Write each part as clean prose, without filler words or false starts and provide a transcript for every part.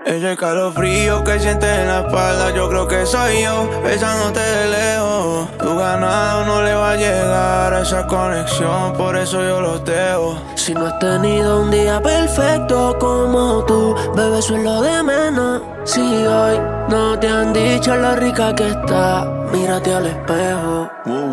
Ese calofrío que sientes en la espalda, yo creo que soy yo, besándote de lejos. Tu ganado no le va a llegar a esa conexión, por eso yo los dejo. Si no has tenido un día perfecto como tú, bebé, eso es lo de menos. Si hoy no te han dicho lo rica que está, mírate al espejo.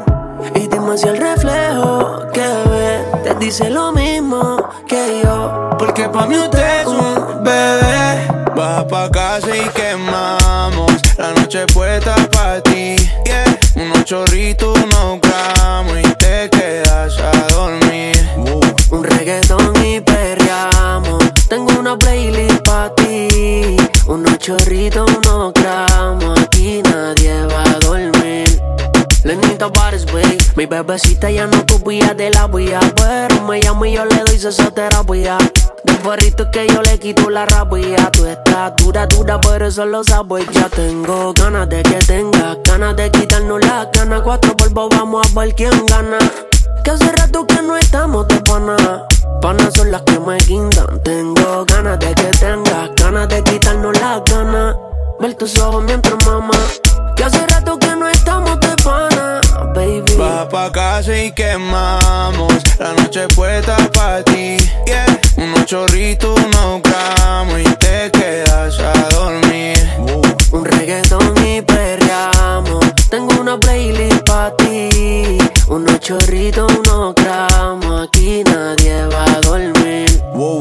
Y dime si el reflejo que ves te dice lo mismo que yo. Porque pa' mí usted es un bebé. Baja pa' casa y quemamos la noche puesta pa' ti, yeah. Unos chorritos, unos gramos y te quedas a dormir. Un reggaetón y perreamos. Tengo una playlist pa' ti. Unos chorritos, unos gramos. Aquí nadie va a dormir. Lenita Bares, wey. Mi bebecita ya no copia de la vía, pero me llamo y yo le doy sesoterapia. Del porrito que yo le quito la rabia. Tu estatura dura, pero eso lo sabes. Ya tengo ganas de que tengas ganas de quitarnos las ganas. 4 polvos, vamos a ver quién gana. Que hace rato que no estamos de pana. Panas son las que me guindan. Tengo ganas de que tengas ganas de quitarnos las ganas. Ver tus ojos mientras mama. Que hace rato que no estamos de pana, baby. Baja pa' casa y quemamos la noche puesta pa' ti, yeah. Unos chorritos, unos gramos y te quedas a dormir. Un reggaetón y perreamos. Tengo una playlist pa' ti. Unos chorritos, unos gramos. Aquí nadie va a dormir.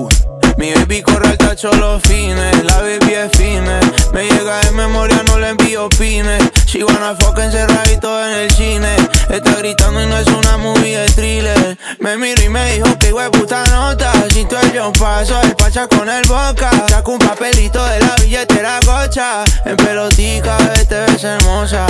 Mi baby corre al tacho los fines. La baby es fine. Me llega de memoria, no le envío pines. She wanna fuck encerradito en el cine. Está gritando y no es una movie de thriller. Me miró y me dijo que puta nota. Si tú el yo paso, el pacha con el boca. Saco un papelito de la billetera gocha. En pelotica, te ves hermosa.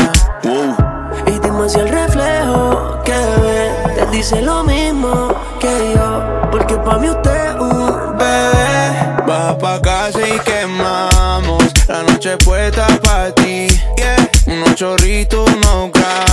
Y dime si el reflejo que ves te dice lo mismo que yo. Porque pa' mí usted es un bebé. Baja pa' casa y quemamos la noche puesta pa' ti, yeah. Unos chorritos, unos gramos